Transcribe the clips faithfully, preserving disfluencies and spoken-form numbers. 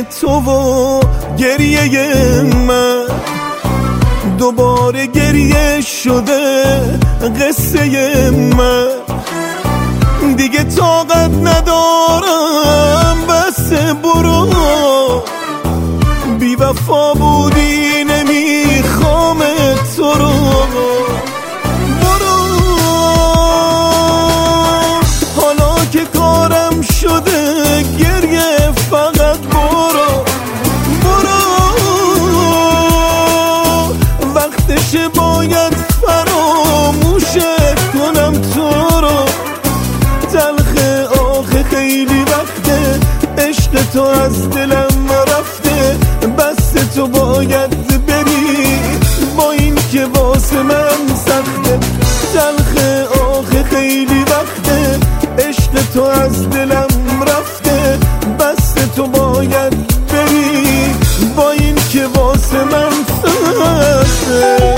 تو و گریه من دوباره گریه شده قصه من. دیگه طاقت ندارم بس برو، بی وفا بودی نمیخوام تو رو. برو حالا که کارم شده گریه فقط برو. برو وقتش باید فراموشت کنم تو رو. تلخ آخه خیلی وقته عشق تو از دلم رفته، بس تو باید بری با این که واسه من سخته. تلخ آخه خیلی وقته عشق تو از دلم رفته، بس تو باید بری با این که واسه من سخته.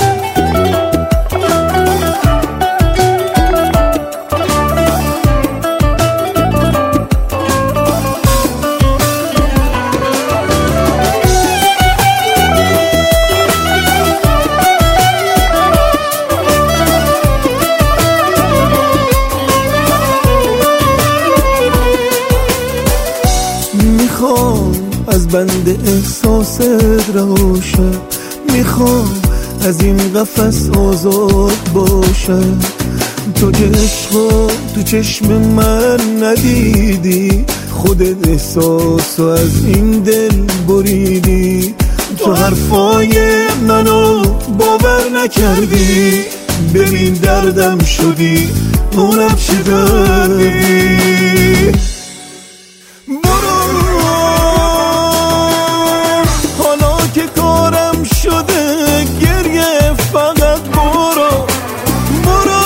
میخوام از بند احساست روشم، میخوام از این قفس آزاد باشم. تو که عشقا تو چشم من ندیدی، خودت احساسو از این دل بریدی. تو حرفای منو باور نکردی، ببین دردم شدی اونم چه دردی. گریه فقط برو. برو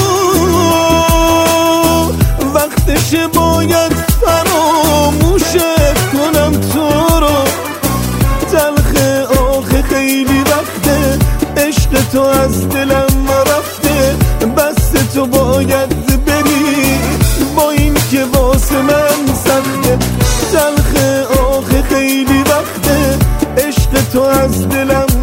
وقتش باید فراموشت کنم تو رو. تلخ آخه خیلی وقته عشق تو از دلم رفته، بس تو باید بری با این که واسه من سخته. تلخ آخه خیلی وقته عشق تو از دلم